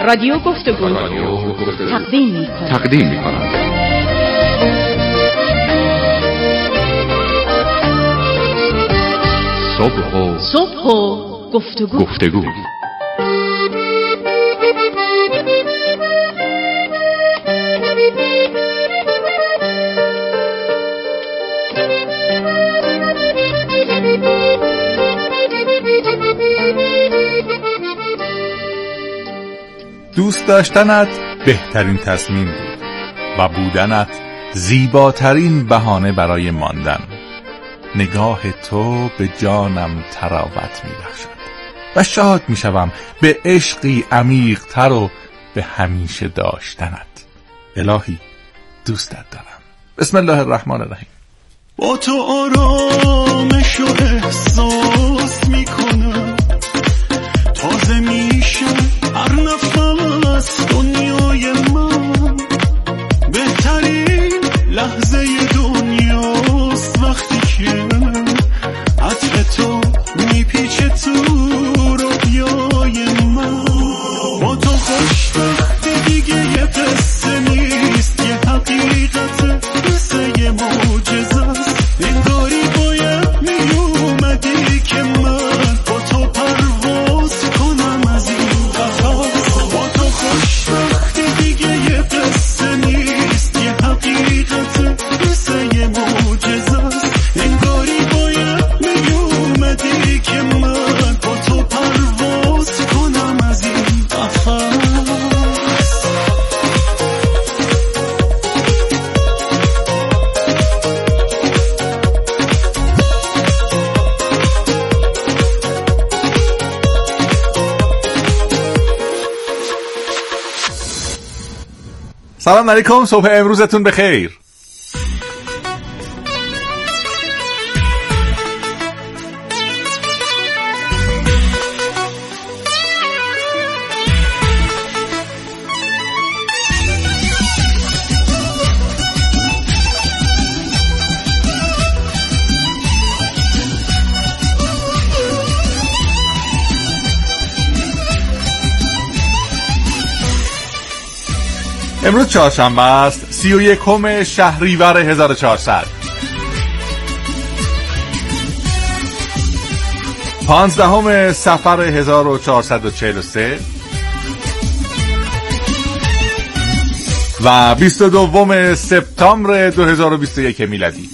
رادیو گفتگو تقدیم می‌کند. صبح و گفتگو. دوست داشتنت بهترین تصمیم بود و بودنت زیباترین بهانه برای ماندن. نگاه تو به جانم تراوت می‌بخشد و شاد می‌شوم به عشقی عمیق‌تر و به همیشه داشتنت. الهی دوستت دارم. بسم الله الرحمن الرحیم. با تو آرامش و احساس میکنم، تازه میشه هر نفس دنیای من. بهترین لحظه دنیاست وقتی که عطر تو میپیچه تو رویای من. با تو خوشبختی دیگه یه قصه نیست، یه حقیقت مثل یه معجزه است. انگاری باید میومدی که من با تو پرواز کنم از این قفس. با تو خوشبختی دیگه یه قصه نیست، یه حقیقت مثل یه معجزه است. انگاری باید میومدی که من با تو پرواز کنم از این قفس. سلام علیکم، صبح امروزتون بخیر. امروز چهارشنبه است، 31 شهریور 1400، 15 صفر 1443 و 22 سپتامبر 2021 میلادی.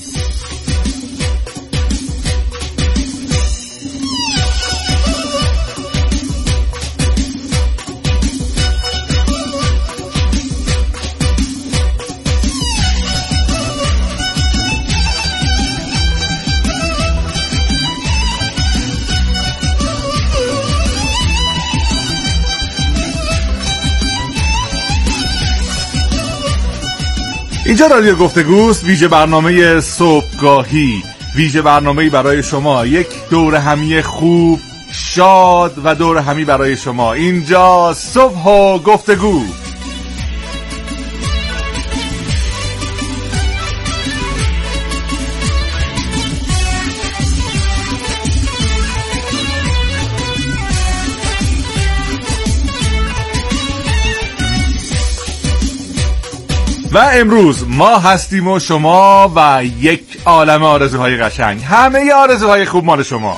اینجا رادیو گفتگوست، ویژه برنامه صبحگاهی، ویژه برنامه‌ای برای شما، یک دور همی خوب، شاد و دور همی برای شما. اینجا صبح و گفتگو. و امروز ما هستیم و شما و یک عالم آرزوهای قشنگ، همه آرزوهای خوب مال شما.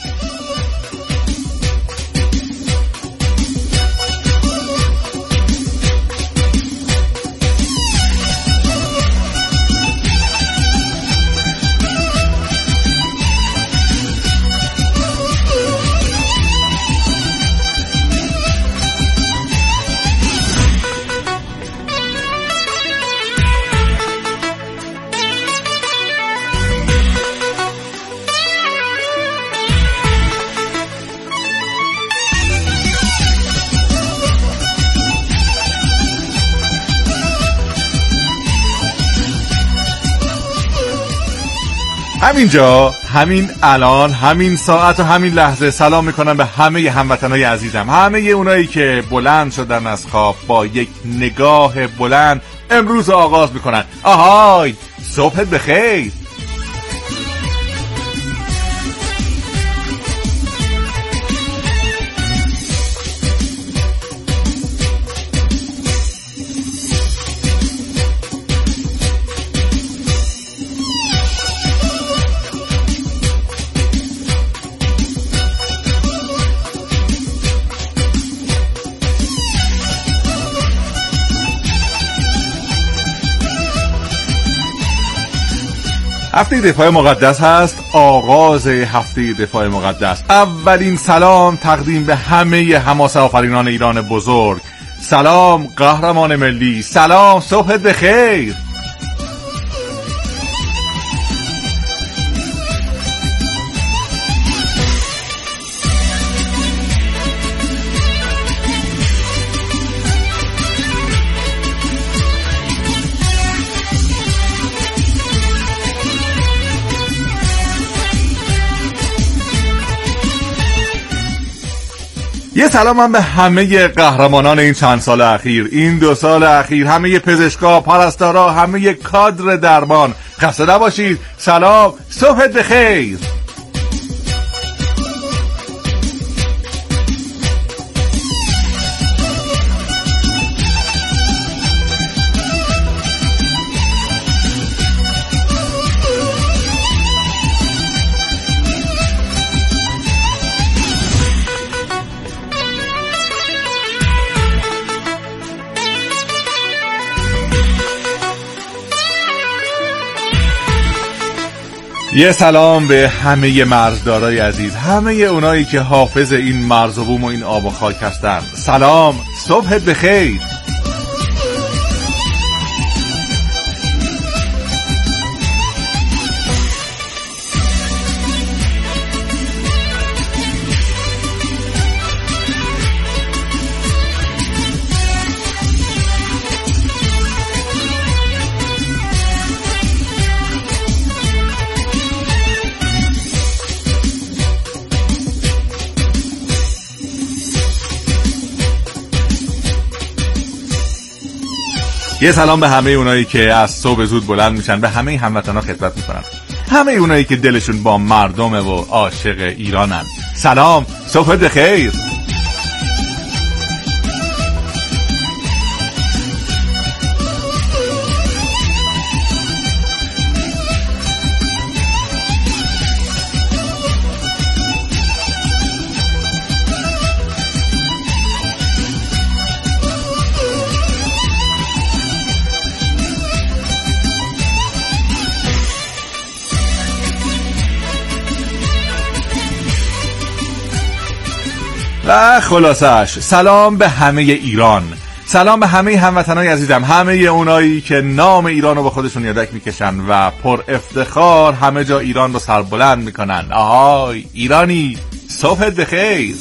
همینجا، همین الان، همین ساعت و همین لحظه سلام میکنم به همه هموطنای عزیزم، همه اونایی که بلند شدن از خواب با یک نگاه بلند امروز آغاز میکنن. آهای، صبحت بخیر. هفته دفاع مقدس هست، آغاز هفته دفاع مقدس. اولین سلام تقدیم به همه حماسه آفرینان ایران بزرگ. سلام قهرمان ملی، سلام صبحت بخیر. یه سلام هم به همه قهرمانان این چند سال اخیر، این 2 سال اخیر، همه پزشکا، پرستارا، همه کادر درمان. خسته نباشید. سلام صبحت بخیر. یه سلام به همه مرزدارای عزیز، همه اونایی که حافظ این مرز و بوم و این آب و خاک هستن. سلام صبحت بخیر. یه سلام به همه اونایی که از صبح زود بلند میشن، به همه هموطنا خدمت میکنن، همه اونایی که دلشون با مردمه و عاشق ایرانن. سلام صبح بخیر. و خلاصش سلام به همه ایران، سلام به همه هموطنای عزیزم، همه اونایی که نام ایران رو با خودشون یادک میکشن و پر افتخار همه جا ایران رو سربلند میکنن. آهای ایرانی، صبحت بخیر.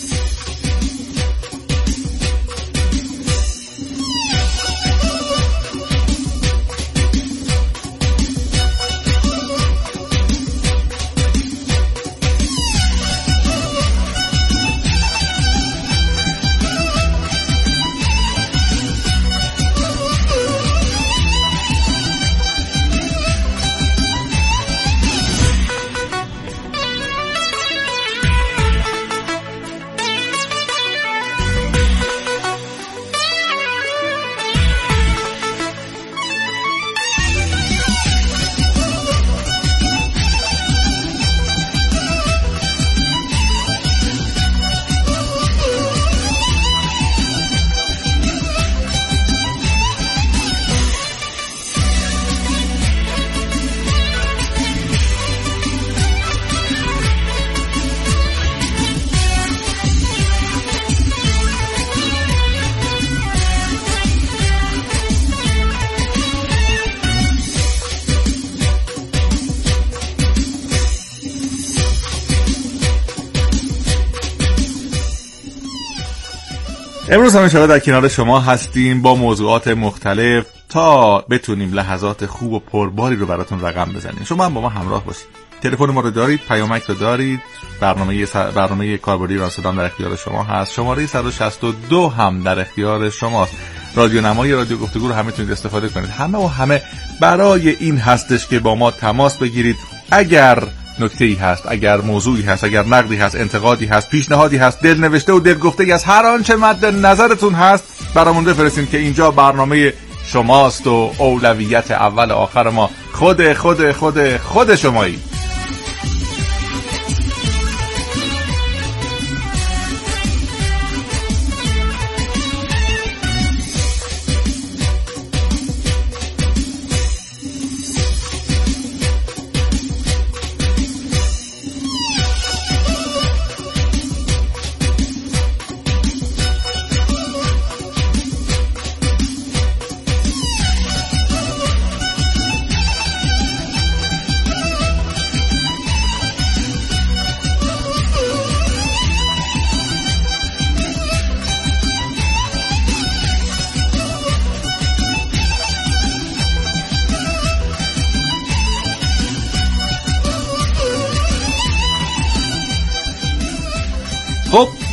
امروز هم انشاءالله در کنار شما هستیم با موضوعات مختلف تا بتونیم لحظات خوب و پرباری رو براتون رقم بزنیم. شما هم با ما همراه باشید. تلفن ما رو دارید، پیامک رو دارید، برنامه کاربردی ایران صدا در اختیار شما هست، شماره 162 هم در اختیار شماست. رادیو نمای رادیو گفتگو رو هم میتونید استفاده کنید. همه برای این هستش که با ما تماس بگیرید. اگر نکته‌ای هست، اگر موضوعی هست، اگر نقدی هست، انتقادی هست، پیشنهادی هست، دلنوشته و دلگفته‌ای از هر آنچه مد نظرتون هست برامون بفرستید که اینجا برنامه شماست و اولویت اول آخر ما خود شمایی.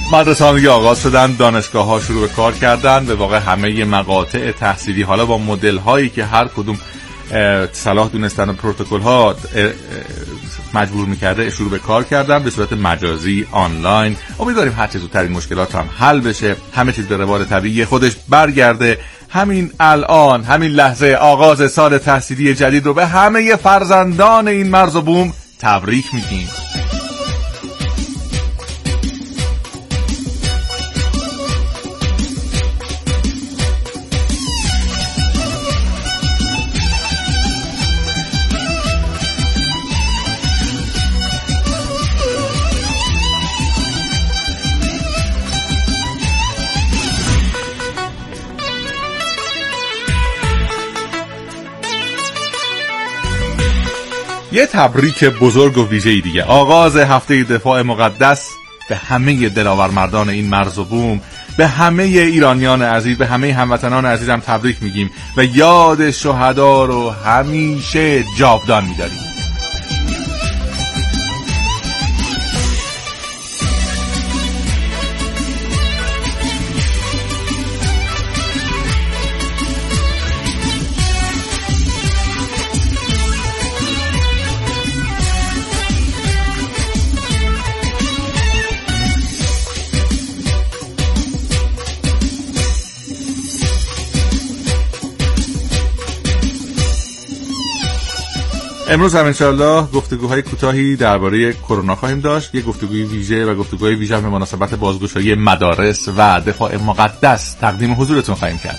مدرسه‌ها دیگه آغاز شدن، دانشگاه‌ها شروع به کار کردن، به واقع همه مقاطع تحصیلی حالا با مدل‌هایی که هر کدوم صلاح دونستن و پروتکل‌ها مجبور می‌کرده شروع به کار کردن به صورت مجازی آنلاین. امیدواریم هر چه زودتر این مشکلات هم حل بشه، همه چیز به روال طبیعی خودش برگرده. همین الان، همین لحظه آغاز سال تحصیلی جدید رو به همه فرزندان این مرز و بوم تبریک میگیم. یه تبریک بزرگ و ویژه‌ای دیگه، آغاز هفته دفاع مقدس به همه دلاور مردان این مرز و بوم، به همه ایرانیان عزیز، به همه هموطنان عزیزم تبریک میگیم و یاد شهدا رو همیشه جاودان می‌داریم. امروز هم انشاءالله گفتگوهای کوتاهی درباره کرونا خواهیم داشت، یه گفتگوی ویژه و گفتگوهای ویژه به مناسبت بازگشایی مدارس و دفاع مقدس تقدیم حضورتون خواهیم کرد.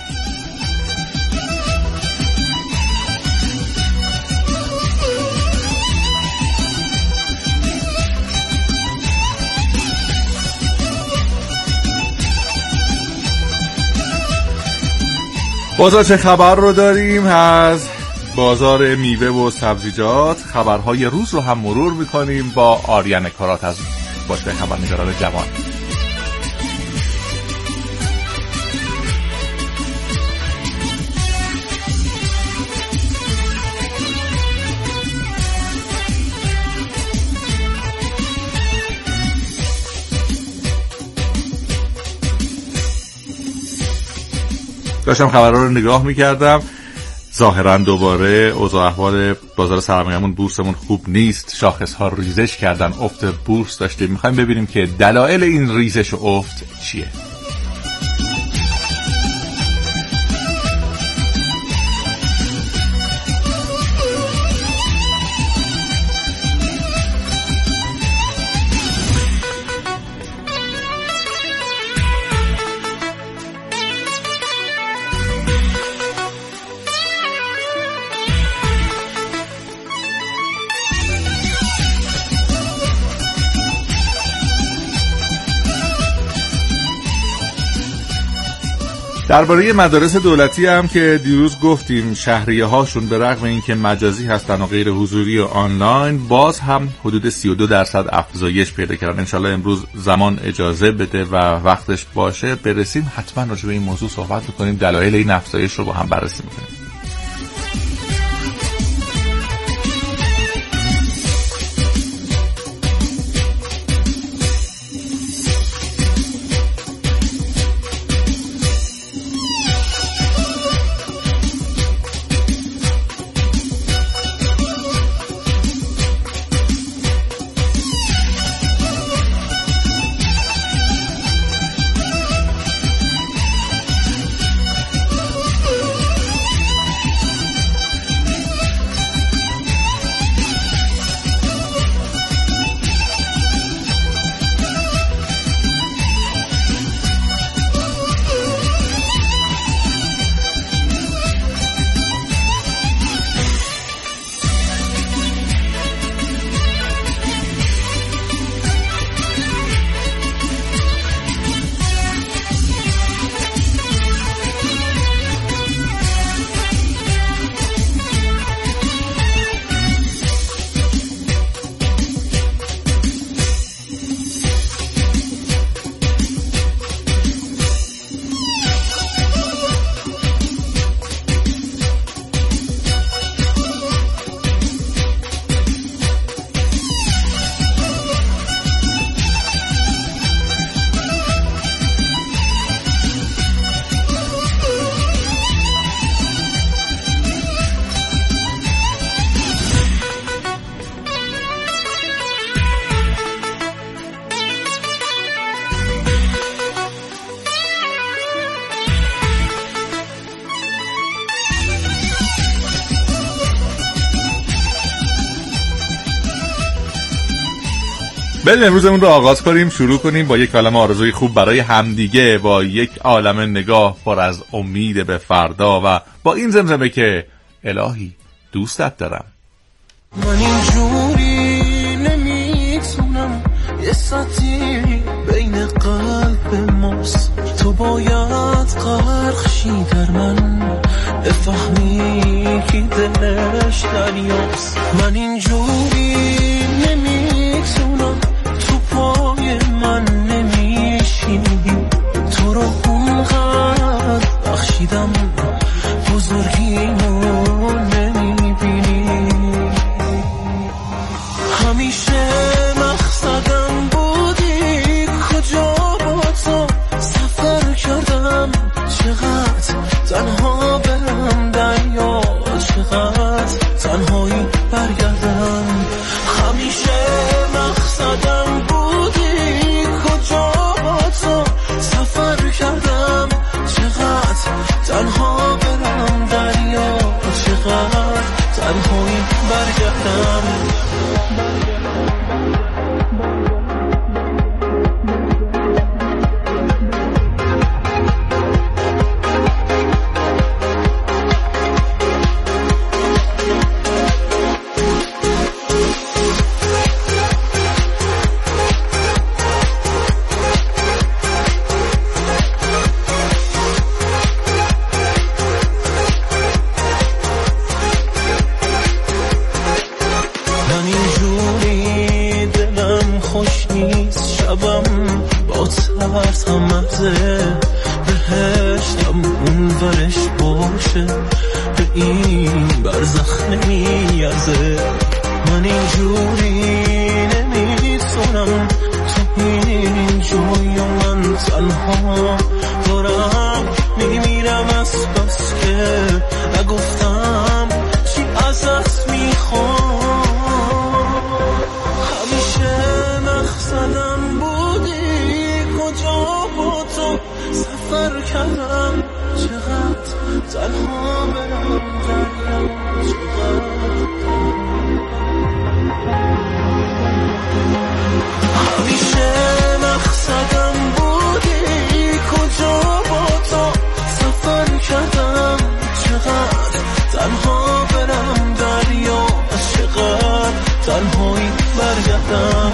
بازار چه خبر رو داریم؟ از بازار میوه و سبزیجات خبرهای روز رو هم مرور میکنیم با آریان کارات از باشگاه خبرنگاران جوان. داشتم خبرها رو نگاه میکردم، ظاهرا دوباره اوضاع احوال بازار سرمایه‌مون بورسمون خوب نیست، شاخص‌ها ریزش کردن، افت بورس داشتیم. می‌خوایم ببینیم که دلایل این ریزش و افت چیه. درباره مدارس دولتی هم که دیروز گفتیم شهریه هاشون به رغم اینکه مجازی هستن و غیر حضوری و آنلاین باز هم حدود 32% افزایش پیدا کردن. انشالله امروز زمان اجازه بده و وقتش باشه برسیم حتما راجع به این موضوع صحبت می‌کنیم، دلایل این افزایش رو با هم بررسی می‌کنیم. بریم امروزمون رو آغاز کنیم، شروع کنیم با یک عالمه آرزوی خوب برای همدیگه، با یک عالمه نگاه پر از امید به فردا و با این زمزمه که الهی دوستت دارم. من اینجوری نمیتونم، یه ساعتی بین قلب ماست، تو باید غرق شی در من، بفهمی که دلش دریاست. من اینجوری نمیتونم، تو پای من نمیشینی، تو رو اونقدر بخشیدم بزرگیمو نمیبینی. همیشه مقصدم بودی، کجا با تو سفر کردم، چقدر تنها برم دریا، چقدر تنهایی برگردم. همیشه مقصدم بودی، کجا با تو سفر کردم، چقدر تنها برم دریا، چقدر تنهایی برگردم. بهشتم اون ورش باشه، به این برزخ نمیارزه. من اینجوری نمیتونم، تو این جوی و من تنها دارم میمیرم از بس که نگفتم چی ازت میخوام. همیشه مقصدم بودی، کجا با تو سفر کردم، چقدر تنها برم دریا، همیشه مقصدم بودی، کجا با تو سفر کردم، چقدر تنها برم دریا، چقدر تنهایی برگردم.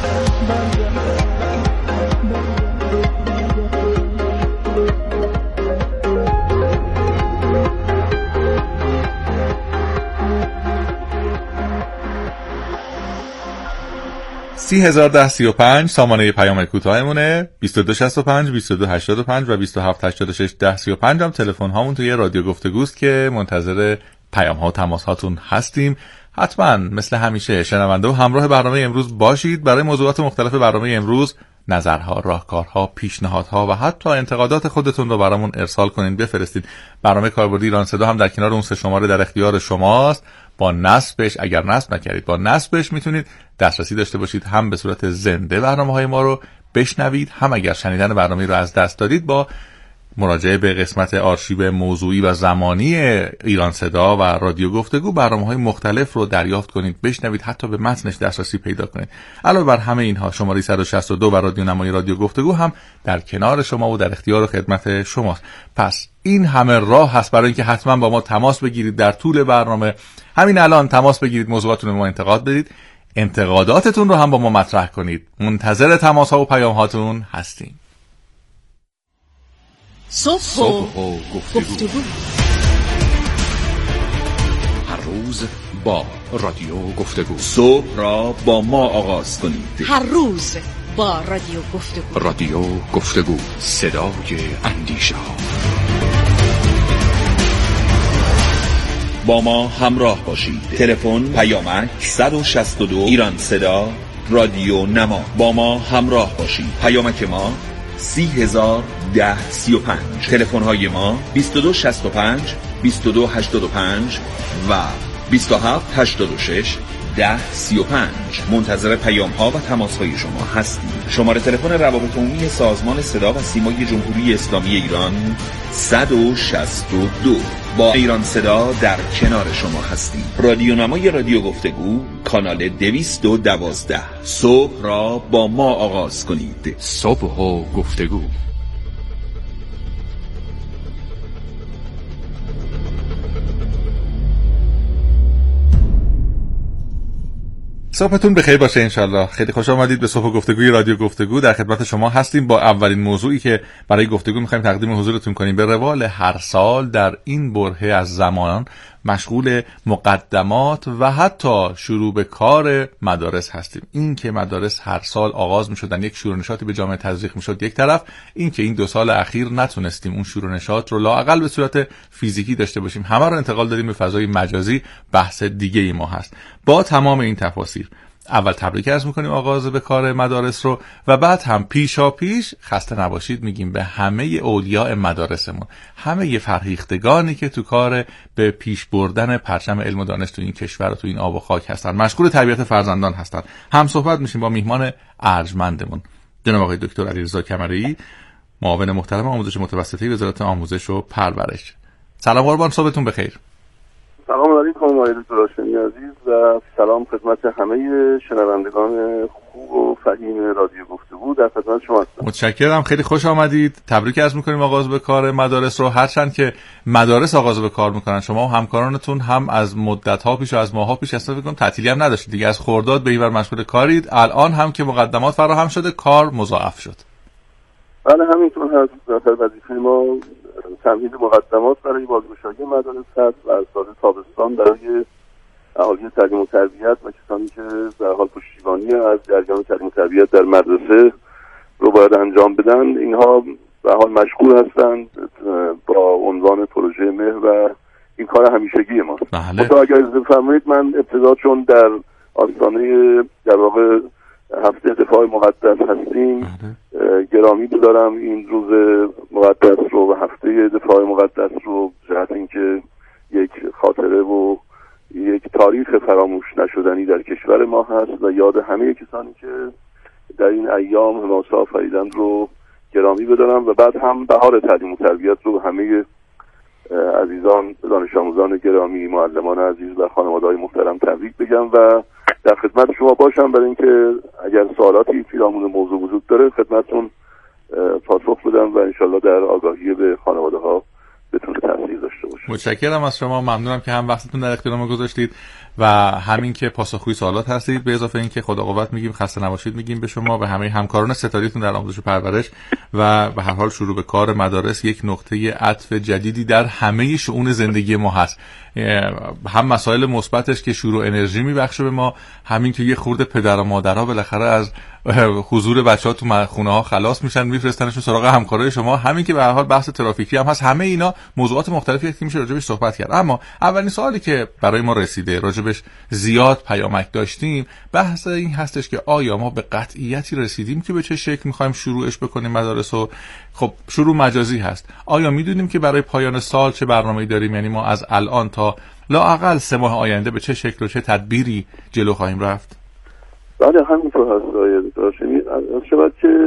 301035 سامانه پیام کوتاهمونه، 2265 2285 و 2786 1035 هم تلفن هامون توی رادیو گفتگوست که منتظر پیام ها و تماس هاتون هستیم. حتما مثل همیشه شنونده و همراه برنامه امروز باشید. برای موضوعات مختلف برنامه امروز نظرها، راهکارها، پیشنهادها و حتی انتقادات خودتون رو برامون ارسال کنین، بفرستید. برنامه کاربردی ایران صدا هم در کنار اون 3 شماره در اختیار شماست. با نصبش، اگر نصب نکردید، با نصبش میتونید دسترسی داشته باشید، هم به صورت زنده برنامه‌های ما رو بشنوید، هم اگر شنیدن برنامه رو از دست دادید با مراجعه به قسمت آرشیو موضوعی و زمانی ایران صدا و رادیو گفتگو برنامه‌های مختلف رو دریافت کنید، بشنوید، حتی به متنش دسترسی پیدا کنید. علاوه بر همه اینها شماره 162 و رادیو نمای رادیو گفتگو هم در کنار شما و در اختیار و خدمت شماست. پس این همه راه هست برای اینکه حتما با ما تماس بگیرید در طول برنامه. همین الان تماس بگیرید، موضوعاتتون رو ما انتقاد بدید، انتقاداتتون رو هم با ما مطرح کنید. منتظر تماس‌ها و پیام‌هاتون هستیم. صبح و گفتگو. هر روز با رادیو گفتگو. صبح را با ما آغاز کنید. هر روز با رادیو گفتگو. رادیو گفتگو، صدای اندیشه ها. با ما همراه باشید. تلفن پیامک 162 ایران صدا رادیو نما. با ما همراه باشید. پیامک ما 301035. تلفن های ما 2265 2285 و 2786 1035. منتظر پیام ها و تماس های شما هستیم. شماره تلفن روابط عمومی سازمان صدا و سیمای جمهوری اسلامی ایران 162. با ایران صدا در کنار شما هستیم. رادیو نمای رادیو گفتگو کانال 212. صبح را با ما آغاز کنید. صبح و گفتگو. صبحتون بخیر باشه انشالله. خیلی خوش آمدید به صبح گفتگوی رادیو گفتگو. در خدمت شما هستیم با اولین موضوعی که برای گفتگو می‌خوایم تقدیم حضورتون کنیم. به روال هر سال در این برهه از زمان مشغول مقدمات و حتی شروع به کار مدارس هستیم. این که مدارس هر سال آغاز می‌شدن، یک شور و نشاطی به جامعه تزریق می‌شد یک طرف، این که این 2 سال اخیر نتونستیم اون شور و نشاط رو لااقل به صورت فیزیکی داشته باشیم، همه رو انتقال دادیم به فضای مجازی، بحث دیگه ای ما هست. با تمام این تفاصیل اول تبریک عرض میکنیم آغاز به کار مدارس رو و بعد هم پیشا پیش خسته نباشید میگیم به همه اولیاء مدارسمون، همه فرهیختگانی که تو کار به پیش بردن پرچم علم و دانش تو این کشور و تو این آب و خاک هستن، مشغول تربیت فرزندان هستن. هم صحبت میشیم با میهمان ارجمندمون جناب آقای دکتر علیرضا کمرئی، معاون محترم آموزش متوسطه وزارت آموزش و پرورش. سلام قربان، صبحتون بخیر. سلام علیکم آقای دکتر هاشمی عزیز و سلام خدمت همه شنوندگان خوب و فهیم رادیو گفتگو. در خدمت شما هستم. متشکرم، خیلی خوش آمدید. تبریک عرض می‌کنیم آغاز به کار مدارس رو. هرچند که مدارس آغاز به کار می‌کنن، شما و همکارانتون هم از مدت‌ها پیش و از ماه‌ها پیش اصلا فکر کنم تعطیلی هم نداشتید دیگه، از خرداد به اینور مشغول کارید. الان هم که مقدمات فراهم شده کار مضاعف شد. بله همینطور هست. در وظیفه ما تمهید مقدمات برای بازگشایی مدارس هست و از سال تابستان برای اهالی تعلیم و تربیت و کسانی که در حال پشتیبانی از جریان تعلیم و تربیت در مدرسه رو باید انجام بدن، اینها به حال مشغول هستند با عنوان پروژه مهر و این کار همیشگی ماست. بله. اگر اجازه بفرمایید من ابتدا چون در آستانه در واقع هفته دفاع مقدس هستیم گرامی بدارم این روز مقدس رو و هفته دفاع مقدس رو، جهت اینکه یک خاطره و یک تاریخ فراموش نشدنی در کشور ما هست و یاد همه کسانی که در این ایام حماسه آفریدند رو گرامی بدارم و بعد هم بهار تعلیم و تربیت رو همه عزیزان دانش آموزان گرامی، معلمان عزیز و خانواده‌های محترم تبریک بگم و در خدمت شما باشم برای اینکه اگر سوالاتی پیرامون موضوع وجود داره خدمتتون پاسخ بدم و انشالله در آگاهی به خانواده‌ها بتونه تاثیر داشته باشه. متشکرم از شما، ممنونم که هم وقتتون در اختیار ما گذاشتید و همین که پاسخگوی سوالات هستید. به اضافه اینکه خدا قوت میگیم، خسته نباشید میگیم به شما و همه همکاران ستادیتون در آموزش و پرورش و به هر حال شروع به کار مدارس یک نقطه عطف جدیدی در همه شؤون زندگی ما هست. هم مسائل مثبتش که شروع انرژی میبخشه به ما، همین که یه خورده پدر و مادرها بالاخره از حضور بچه‌ها تو خونه‌ها خلاص میشن، میفرستنشون سراغ همکارای شما، همین که به هر حال بحث ترافیکی هم هست. همه اینا موضوعات مختلفی که میشه راجبش صحبت کرد. اما اولین سوالی که برای ما رسیده، راجبش زیاد پیامک داشتیم، بحث این هستش که آیا ما به قطعیتی رسیدیم که به چه شکل می‌خوایم شروعش بکنیم مدارس رو؟ خب شروع مجازی هست. آیا میدونیم که برای پایان سال چه برنامه‌ای داریم؟ یعنی ما از الان تا لااقل 3 ماه آینده به چه شکل و چه تدبیری جلو خواهیم رفت؟ بله همینطور هست آقای دکتر هاشمی. شاید که